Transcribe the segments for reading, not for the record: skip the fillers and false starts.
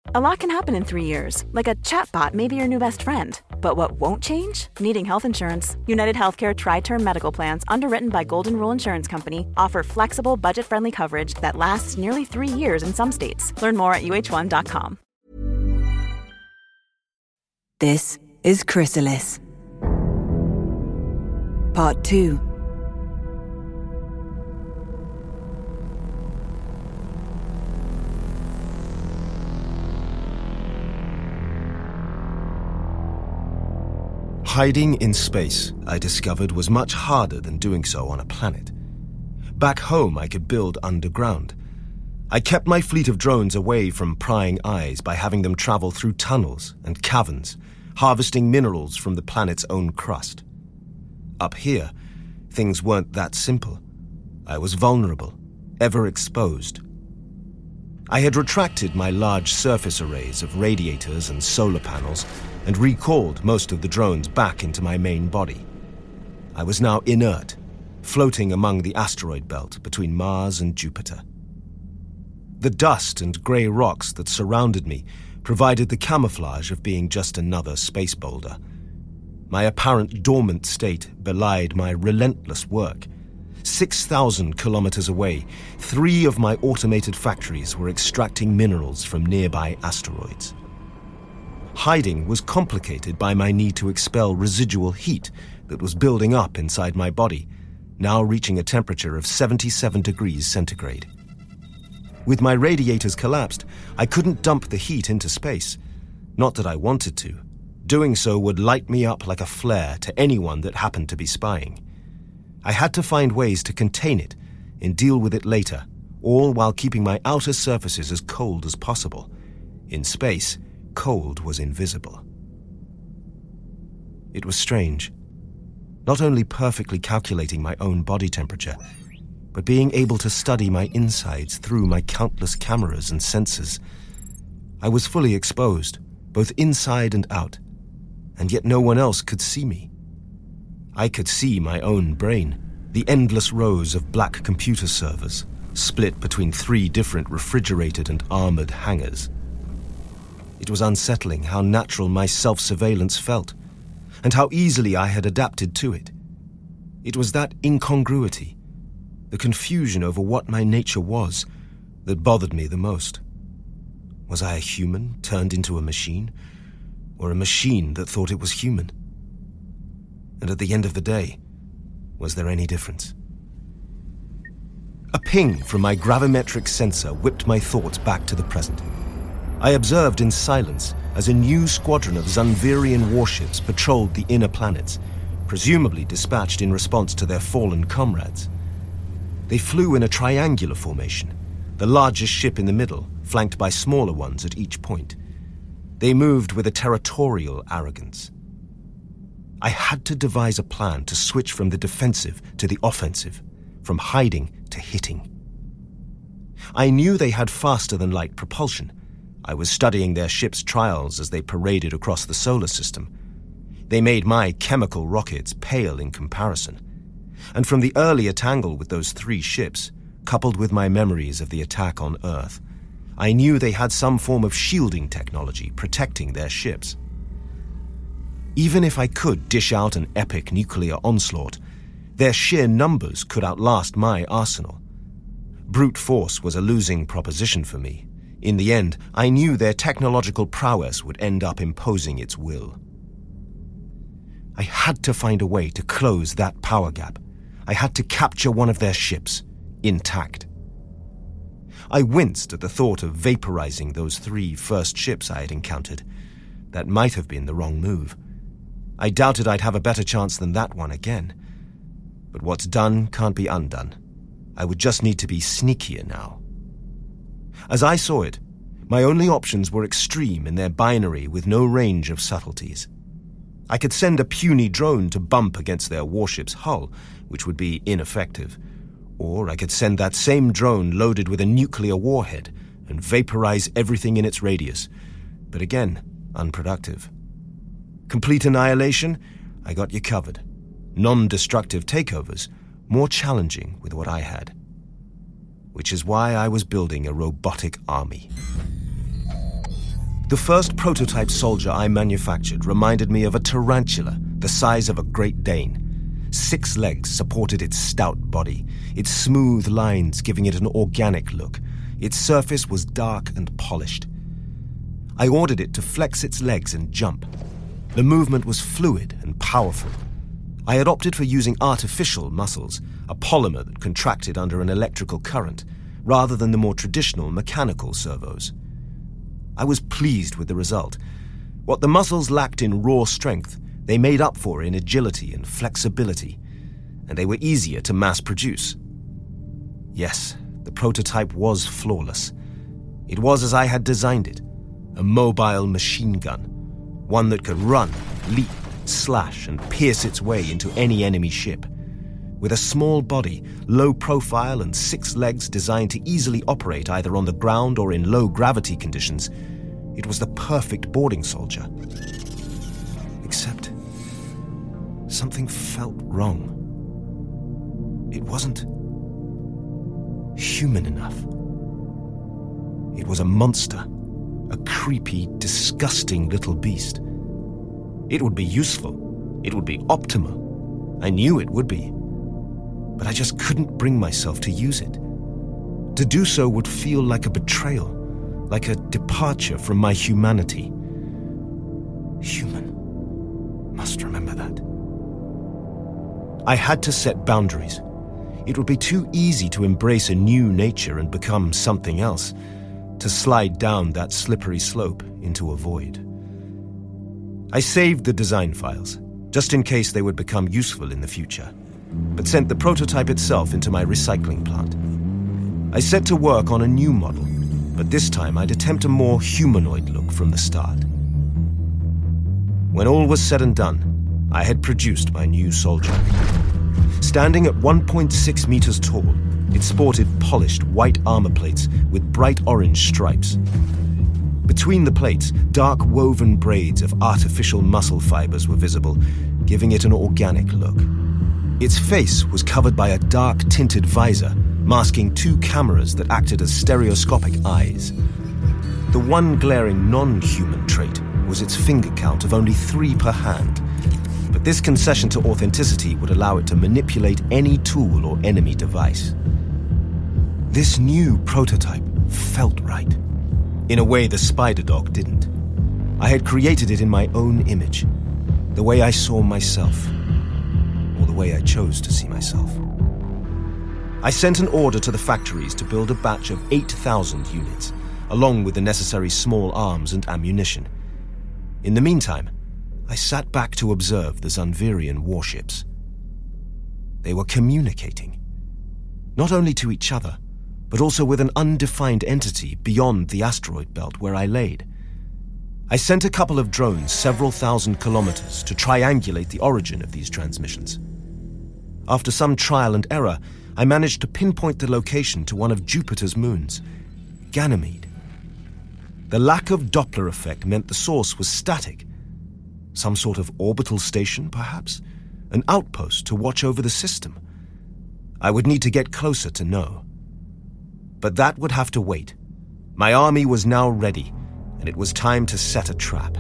A lot can happen in 3 years, like a chatbot may be your new best friend. But what won't change? Needing health insurance. United Healthcare Tri-Term Medical Plans, underwritten by Golden Rule Insurance Company, offer flexible, budget-friendly coverage that lasts nearly 3 years in some states. Learn more at uh1.com. This is Chrysalis. Part 2. Hiding in space, I discovered, was much harder than doing so on a planet. Back home, I could build underground. I kept my fleet of drones away from prying eyes by having them travel through tunnels and caverns, harvesting minerals from the planet's own crust. Up here, things weren't that simple. I was vulnerable, ever exposed. I had retracted my large surface arrays of radiators and solar panels and recalled most of the drones back into my main body. I was now inert, floating among the asteroid belt between Mars and Jupiter. The dust and grey rocks that surrounded me provided the camouflage of being just another space boulder. My apparent dormant state belied my relentless work. 6,000 kilometers away, 3 of my automated factories were extracting minerals from nearby asteroids. Hiding was complicated by my need to expel residual heat that was building up inside my body, now reaching a temperature of 77 degrees centigrade. With my radiators collapsed, I couldn't dump the heat into space. Not that I wanted to. Doing so would light me up like a flare to anyone that happened to be spying. I had to find ways to contain it and deal with it later, all while keeping my outer surfaces as cold as possible. In space, cold was invisible. It was strange. Not only perfectly calculating my own body temperature, but being able to study my insides through my countless cameras and sensors. I was fully exposed, both inside and out, and yet no one else could see me. I could see my own brain, the endless rows of black computer servers, split between 3 different refrigerated and armored hangars. It was unsettling how natural my self-surveillance felt, and how easily I had adapted to it. It was that incongruity, the confusion over what my nature was, that bothered me the most. Was I a human turned into a machine, or a machine that thought it was human? And at the end of the day, was there any difference? A ping from my gravimetric sensor whipped my thoughts back to the present. I observed in silence as a new squadron of Zunvirian warships patrolled the inner planets, presumably dispatched in response to their fallen comrades. They flew in a triangular formation, the largest ship in the middle, flanked by smaller ones at each point. They moved with a territorial arrogance. I had to devise a plan to switch from the defensive to the offensive, from hiding to hitting. I knew they had faster-than-light propulsion. I was studying their ship's trials as they paraded across the solar system. They made my chemical rockets pale in comparison. And from the earlier tangle with those 3 ships, coupled with my memories of the attack on Earth, I knew they had some form of shielding technology protecting their ships. Even if I could dish out an epic nuclear onslaught, their sheer numbers could outlast my arsenal. Brute force was a losing proposition for me. In the end, I knew their technological prowess would end up imposing its will. I had to find a way to close that power gap. I had to capture one of their ships, intact. I winced at the thought of vaporizing those 3 first ships I had encountered. That might have been the wrong move. I doubted I'd have a better chance than that one again. But what's done can't be undone. I would just need to be sneakier now. As I saw it, my only options were extreme in their binary with no range of subtleties. I could send a puny drone to bump against their warship's hull, which would be ineffective. Or I could send that same drone loaded with a nuclear warhead and vaporize everything in its radius. But again, unproductive. Complete annihilation? I got you covered. Non-destructive takeovers? More challenging with what I had. Which is why I was building a robotic army. The first prototype soldier I manufactured reminded me of a tarantula the size of a Great Dane. 6 legs supported its stout body, its smooth lines giving it an organic look. Its surface was dark and polished. I ordered it to flex its legs and jump. The movement was fluid and powerful. I had opted for using artificial muscles, a polymer that contracted under an electrical current, rather than the more traditional mechanical servos. I was pleased with the result. What the muscles lacked in raw strength, they made up for in agility and flexibility, and they were easier to mass produce. Yes, the prototype was flawless. It was as I had designed it, a mobile machine gun, one that could run, leap, slash, and pierce its way into any enemy ship. With a small body, low profile, and 6 legs designed to easily operate either on the ground or in low gravity conditions, it was the perfect boarding soldier. Except something felt wrong. It wasn't human enough. It was a monster, a creepy, disgusting little beast. It would be useful. It would be optimal. I knew it would be. But I just couldn't bring myself to use it. To do so would feel like a betrayal, like a departure from my humanity. Human. Must remember that. I had to set boundaries. It would be too easy to embrace a new nature and become something else, to slide down that slippery slope into a void. I saved the design files, just in case they would become useful in the future, but sent the prototype itself into my recycling plant. I set to work on a new model, but this time I'd attempt a more humanoid look from the start. When all was said and done, I had produced my new soldier. Standing at 1.6 meters tall, it sported polished white armor plates with bright orange stripes. Between the plates, dark woven braids of artificial muscle fibers were visible, giving it an organic look. Its face was covered by a dark tinted visor, masking 2 cameras that acted as stereoscopic eyes. The one glaring non-human trait was its finger count of only 3 per hand, but this concession to authenticity would allow it to manipulate any tool or enemy device. This new prototype felt right, in a way the Spider Dog didn't. I had created it in my own image, the way I saw myself, or the way I chose to see myself. I sent an order to the factories to build a batch of 8,000 units, along with the necessary small arms and ammunition. In the meantime, I sat back to observe the Zanvirian warships. They were communicating, not only to each other, but also with an undefined entity beyond the asteroid belt where I laid. I sent a couple of drones several thousand kilometers to triangulate the origin of these transmissions. After some trial and error, I managed to pinpoint the location to one of Jupiter's moons, Ganymede. The lack of Doppler effect meant the source was static. Some sort of orbital station, perhaps? An outpost to watch over the system? I would need to get closer to know. But that would have to wait. My army was now ready, and it was time to set a trap.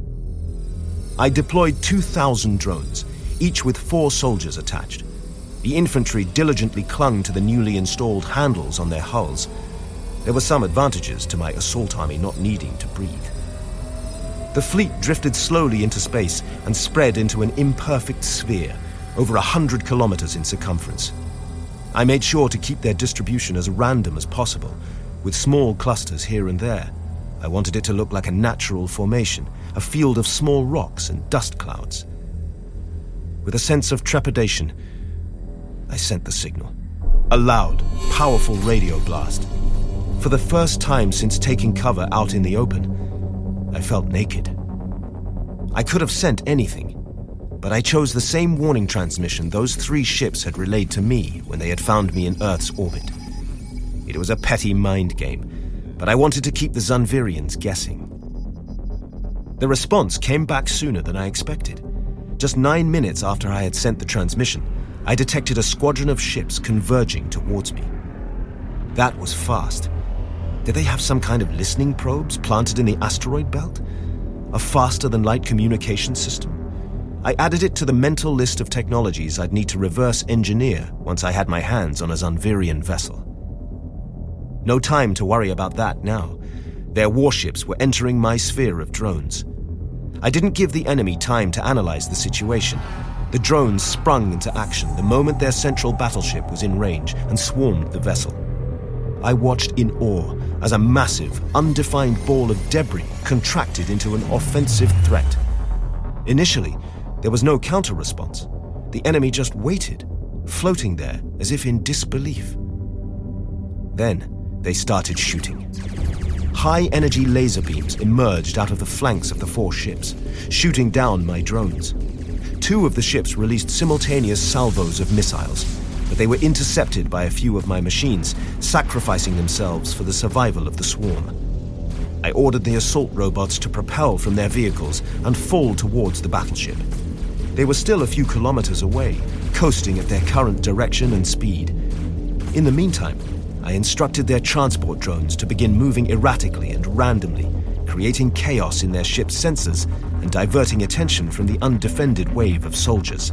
I deployed 2,000 drones, each with 4 soldiers attached. The infantry diligently clung to the newly installed handles on their hulls. There were some advantages to my assault army not needing to breathe. The fleet drifted slowly into space and spread into an imperfect sphere, over 100 kilometers in circumference. I made sure to keep their distribution as random as possible, with small clusters here and there. I wanted it to look like a natural formation, a field of small rocks and dust clouds. With a sense of trepidation, I sent the signal. A loud, powerful radio blast. For the first time since taking cover out in the open, I felt naked. I could have sent anything, but I chose the same warning transmission those 3 ships had relayed to me when they had found me in Earth's orbit. It was a petty mind game, but I wanted to keep the Zanvirians guessing. The response came back sooner than I expected. Just 9 minutes after I had sent the transmission, I detected a squadron of ships converging towards me. That was fast. Did they have some kind of listening probes planted in the asteroid belt? A faster-than-light communication system? I added it to the mental list of technologies I'd need to reverse engineer once I had my hands on a Zunvirian vessel. No time to worry about that now. Their warships were entering my sphere of drones. I didn't give the enemy time to analyze the situation. The drones sprung into action the moment their central battleship was in range and swarmed the vessel. I watched in awe as a massive, undefined ball of debris contracted into an offensive threat. Initially, there was no counter-response. The enemy just waited, floating there as if in disbelief. Then they started shooting. High-energy laser beams emerged out of the flanks of the 4 ships, shooting down my drones. 2 of the ships released simultaneous salvos of missiles, but they were intercepted by a few of my machines, sacrificing themselves for the survival of the swarm. I ordered the assault robots to propel from their vehicles and fall towards the battleship. They were still a few kilometers away, coasting at their current direction and speed. In the meantime, I instructed their transport drones to begin moving erratically and randomly, creating chaos in their ship's sensors and diverting attention from the undefended wave of soldiers.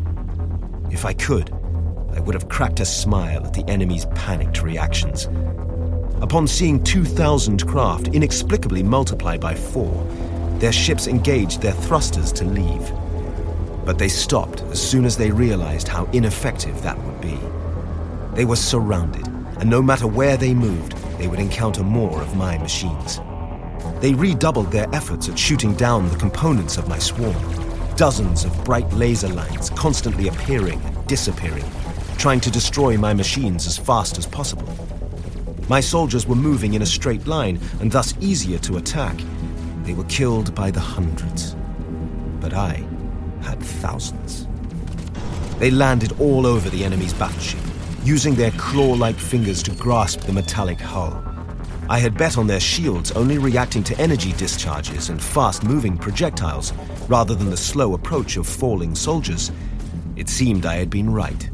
If I could, I would have cracked a smile at the enemy's panicked reactions. Upon seeing 2,000 craft inexplicably multiply by 4, their ships engaged their thrusters to leave. But they stopped as soon as they realized how ineffective that would be. They were surrounded, and no matter where they moved, they would encounter more of my machines. They redoubled their efforts at shooting down the components of my swarm. Dozens of bright laser lines constantly appearing and disappearing, trying to destroy my machines as fast as possible. My soldiers were moving in a straight line and thus easier to attack. They were killed by the hundreds. But I had thousands. They landed all over the enemy's battleship, using their claw-like fingers to grasp the metallic hull. I had bet on their shields only reacting to energy discharges and fast-moving projectiles, rather than the slow approach of falling soldiers. It seemed I had been right.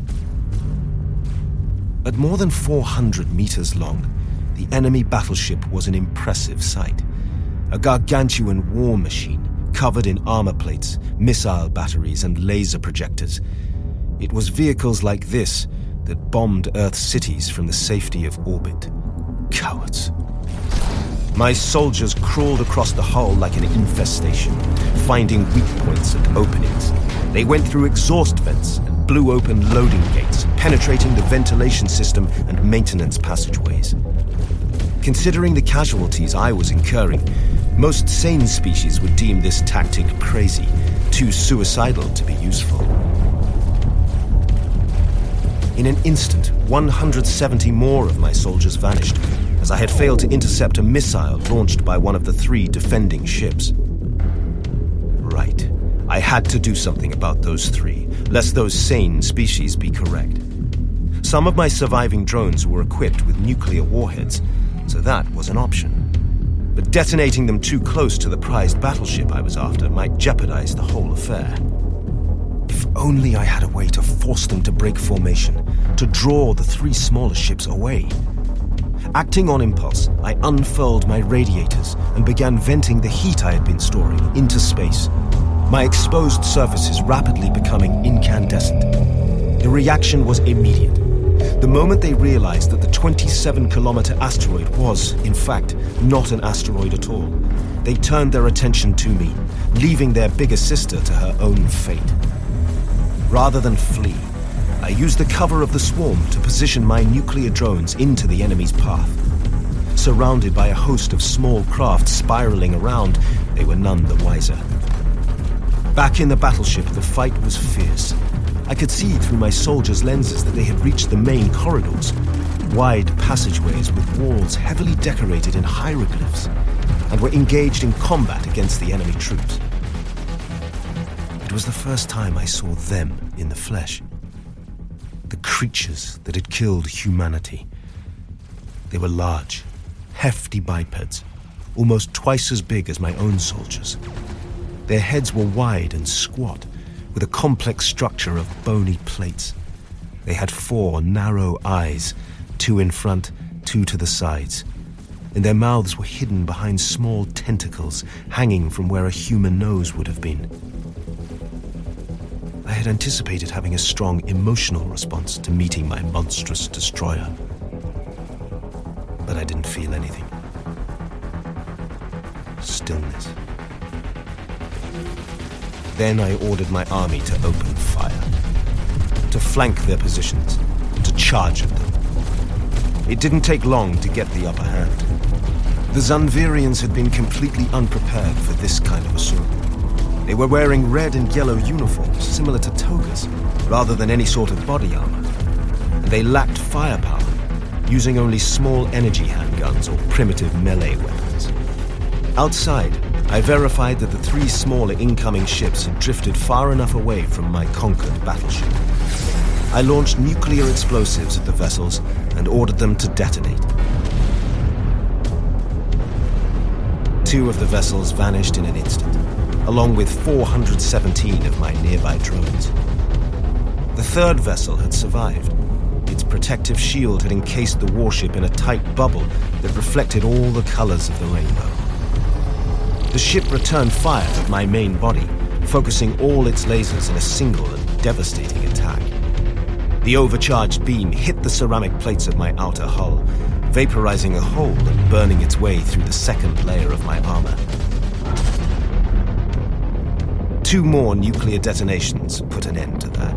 At more than 400 meters long, the enemy battleship was an impressive sight. A gargantuan war machine, covered in armor plates, missile batteries, and laser projectors. It was vehicles like this that bombed Earth's cities from the safety of orbit. Cowards. My soldiers crawled across the hull like an infestation, finding weak points and openings. They went through exhaust vents and blew open loading gates, penetrating the ventilation system and maintenance passageways. Considering the casualties I was incurring, most sane species would deem this tactic crazy, too suicidal to be useful. In an instant, 170 more of my soldiers vanished, as I had failed to intercept a missile launched by one of the 3 defending ships. Right. I had to do something about those 3, lest those sane species be correct. Some of my surviving drones were equipped with nuclear warheads, so that was an option. But detonating them too close to the prized battleship I was after might jeopardize the whole affair. If only I had a way to force them to break formation, to draw the 3 smaller ships away. Acting on impulse, I unfurled my radiators and began venting the heat I had been storing into space, my exposed surfaces rapidly becoming incandescent. The reaction was immediate. The moment they realized that the 27-kilometer asteroid was, in fact, not an asteroid at all, they turned their attention to me, leaving their bigger sister to her own fate. Rather than flee, I used the cover of the swarm to position my nuclear drones into the enemy's path. Surrounded by a host of small craft spiraling around, they were none the wiser. Back in the battleship, the fight was fierce. I could see through my soldiers' lenses that they had reached the main corridors, wide passageways with walls heavily decorated in hieroglyphs, and were engaged in combat against the enemy troops. It was the first time I saw them in the flesh. The creatures that had killed humanity. They were large, hefty bipeds, almost twice as big as my own soldiers. Their heads were wide and squat, with a complex structure of bony plates. They had 4 narrow eyes, 2 in front, 2 to the sides, and their mouths were hidden behind small tentacles hanging from where a human nose would have been. I had anticipated having a strong emotional response to meeting my monstrous destroyer, but I didn't feel anything. Stillness. Then I ordered my army to open fire, to flank their positions, to charge at them. It didn't take long to get the upper hand. The Zanvirians had been completely unprepared for this kind of assault. They were wearing red and yellow uniforms similar to togas, rather than any sort of body armor. And they lacked firepower, using only small energy handguns or primitive melee weapons. Outside, I verified that the 3 smaller incoming ships had drifted far enough away from my conquered battleship. I launched nuclear explosives at the vessels and ordered them to detonate. 2 of the vessels vanished in an instant, along with 417 of my nearby drones. The 3rd vessel had survived. Its protective shield had encased the warship in a tight bubble that reflected all the colors of the rainbow. The ship returned fire at my main body, focusing all its lasers in a single and devastating attack. The overcharged beam hit the ceramic plates of my outer hull, vaporizing a hole and burning its way through the 2nd layer of my armor. 2 more nuclear detonations put an end to that.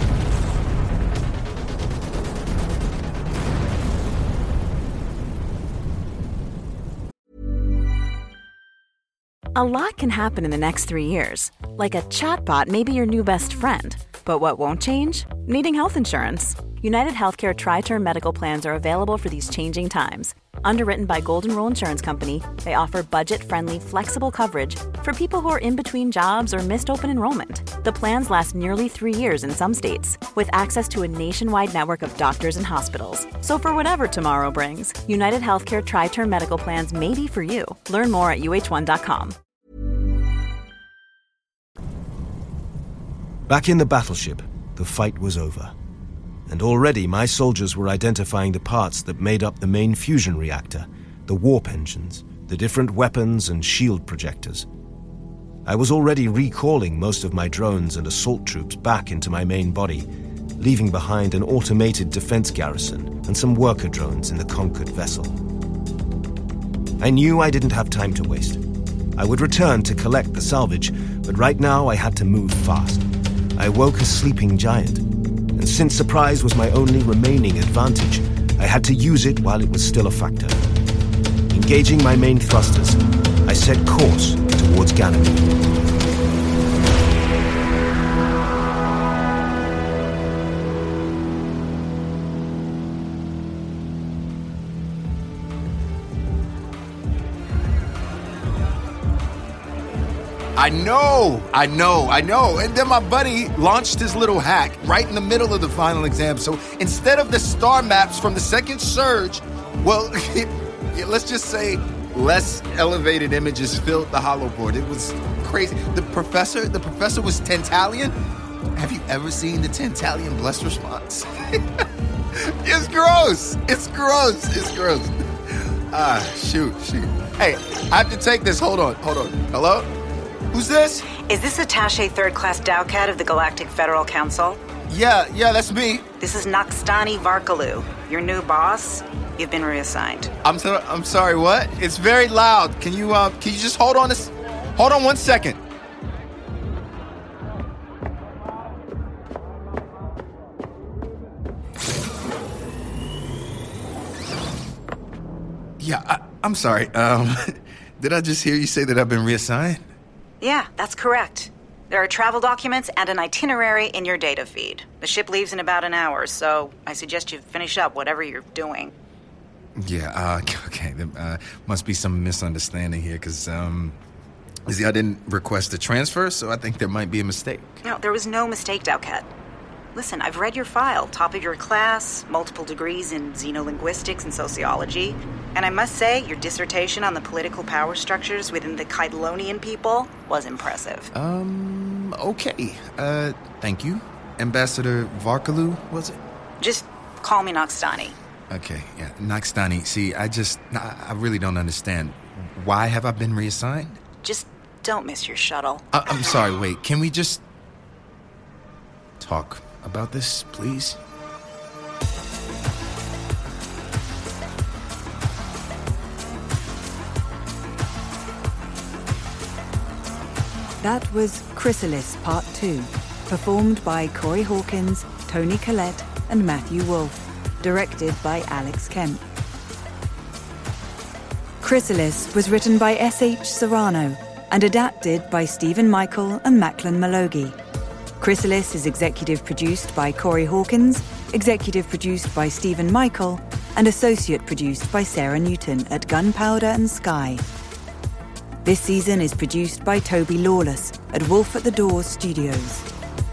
A lot can happen in the next 3 years. Like a chatbot may be your new best friend. But what won't change? Needing health insurance. United Healthcare Tri-Term Medical Plans are available for these changing times. Underwritten by Golden Rule Insurance Company, they offer budget-friendly, flexible coverage for people who are in between jobs or missed open enrollment. The plans last nearly 3 years in some states, with access to a nationwide network of doctors and hospitals. So for whatever tomorrow brings, United Healthcare Tri-Term Medical Plans may be for you. Learn more at uh1.com. Back in the battleship, the fight was over. And already my soldiers were identifying the parts that made up the main fusion reactor, the warp engines, the different weapons and shield projectors. I was already recalling most of my drones and assault troops back into my main body, leaving behind an automated defense garrison and some worker drones in the conquered vessel. I knew I didn't have time to waste. I would return to collect the salvage, but right now I had to move fast. I woke a sleeping giant, and since surprise was my only remaining advantage, I had to use it while it was still a factor. Engaging my main thrusters, I set course towards Ganymede. I know. And then my buddy launched his little hack right in the middle of the final exam. So instead of the star maps from the 2nd surge, well, let's just say less elevated images filled the hollow board. It was crazy. The professor was Tantalian. Have you ever seen the Tantalian blessed response? It's gross. Shoot. Hey, I have to take this. Hold on. Hello? Who's this? Is this Attaché 3rd Class Dowcat of the Galactic Federal Council? Yeah, that's me. This is Nakstani Varkalu, your new boss. You've been reassigned. I'm sorry, what? It's very loud. Can you just hold on 1 second? Yeah, I'm sorry. Did I just hear you say that I've been reassigned? Yeah, that's correct. There are travel documents and an itinerary in your data feed. The ship leaves in about an hour, so I suggest you finish up whatever you're doing. Yeah, okay. There must be some misunderstanding here, because, I didn't request a transfer, so I think there might be a mistake. No, there was no mistake, Dowcat. Listen, I've read your file. Top of your class, multiple degrees in xenolinguistics and sociology. And I must say, your dissertation on the political power structures within the Kydelonian people was impressive. Okay. Thank you. Ambassador Varkalu, was it? Just call me Nakstani. Okay, yeah. Nakstani, see, I really don't understand. Why have I been reassigned? Just don't miss your shuttle. I'm sorry, wait. Can we just talk about this, please? That was Chrysalis Part 2, performed by Corey Hawkins, Toni Collette, and Matthew Wolfe, directed by Alex Kemp. Chrysalis was written by S.H. Serrano and adapted by Stephen Michael and Macklin Malogi. Chrysalis is executive produced by Corey Hawkins, executive produced by Stephen Michael, and associate produced by Sarah Newton at Gunpowder and Sky. This season is produced by Toby Lawless at Wolf at the Doors Studios.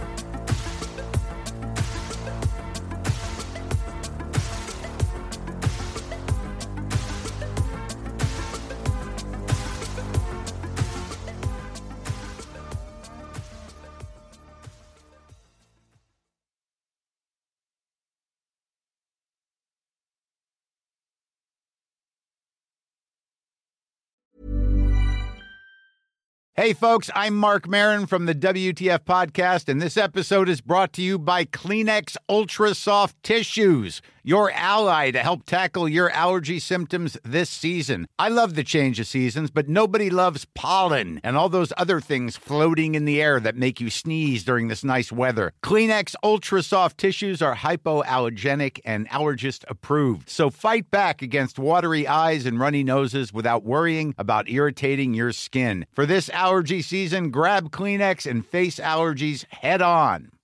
Hey, folks, I'm Mark Maron from the WTF Podcast, and this episode is brought to you by Kleenex Ultra Soft Tissues, your ally to help tackle your allergy symptoms this season. I love the change of seasons, but nobody loves pollen and all those other things floating in the air that make you sneeze during this nice weather. Kleenex Ultra Soft Tissues are hypoallergenic and allergist approved, so fight back against watery eyes and runny noses without worrying about irritating your skin. For this allergy season, grab Kleenex and face allergies head on.